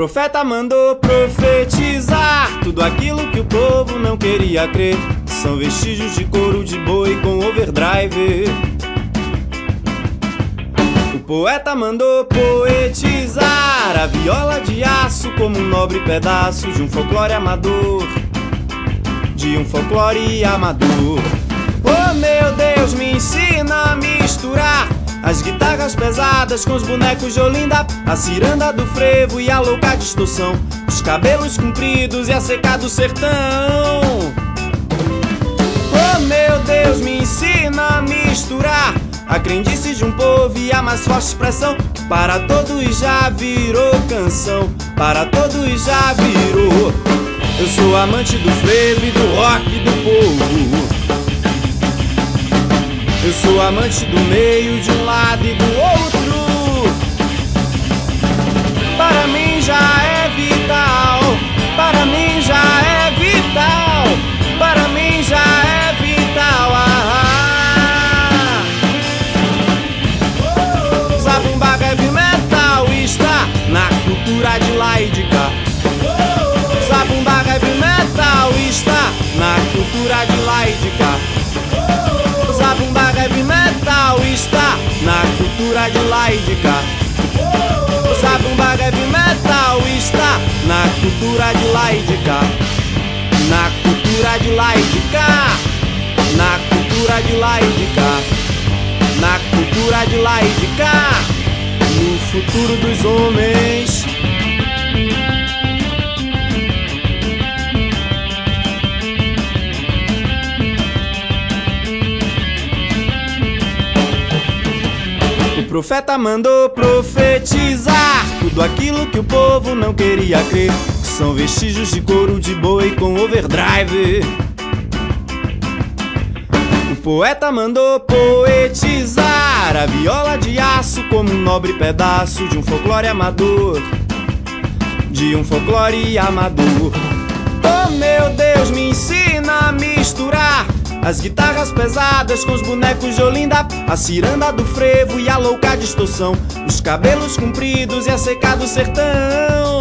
profeta mandou profetizar tudo aquilo que o povo não queria crer. São vestígios de couro de boi com overdrive. O poeta mandou poetizar a viola de aço como um nobre pedaço de um folclore amador. De um folclore amador. Oh meu Deus, me ensina a misturar as guitarras pesadas com os bonecos de Olinda, a ciranda do frevo e a louca distorção, os cabelos compridos e a seca do sertão. Oh meu Deus, me ensina a misturar a crendice de um povo e a mais forte expressão, que para todos já virou canção, para todos já virou. Eu sou amante do frevo e do rock do povo. Eu sou amante do meio de um lado e do outro. Para mim já é vital. Para mim já é vital. Para mim já é vital. Zabumba heavy metal está na cultura de lá e de cá. Zabumba heavy metal está na cultura de lá e de cá. Zabumba heavy metal está na cultura de lá e de cá. Zabumba heavy metal está na cultura de lá e de cá. Na cultura de lá e de cá. Na cultura de lá e de cá. Na cultura de lá e de cá. No futuro dos homens. O profeta mandou profetizar tudo aquilo que o povo não queria crer. São vestígios de couro de boi com overdrive. O poeta mandou poetizar a viola de aço como um nobre pedaço de um folclore amador. De um folclore amador. Oh meu Deus, me ensina a misturar as guitarras pesadas com os bonecos de Olinda, a ciranda do frevo e a louca distorção, os cabelos compridos e a seca do sertão.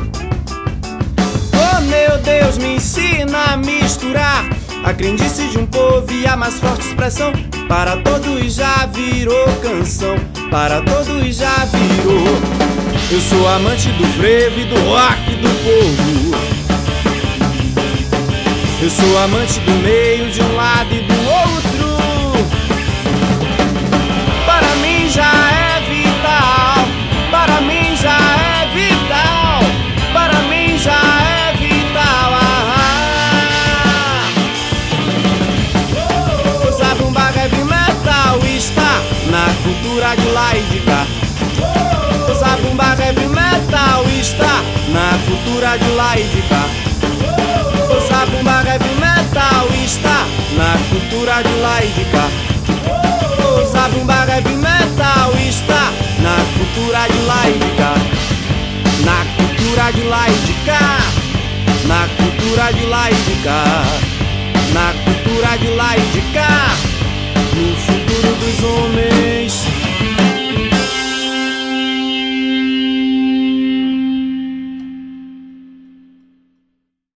Oh meu Deus, me ensina a misturar a crendice de um povo e a mais forte expressão, para todos já virou canção, para todos já virou. Eu sou amante do frevo e do rock do povo. Eu sou amante do meio de um lado e do outro. Para mim já é vital. Para mim já é vital. Para mim já é vital. O Zabumba heavy metal está na cultura de lá e de cá. O Zabumba heavy metal está na cultura de lá e de cá. O Zabumba heavy metal está na cultura de lá e de cá. O Zabumba heavy metal está na cultura de lá e de cá. Na cultura de lá e de cá. Na cultura de lá e de cá. Na cultura de lá e de cá.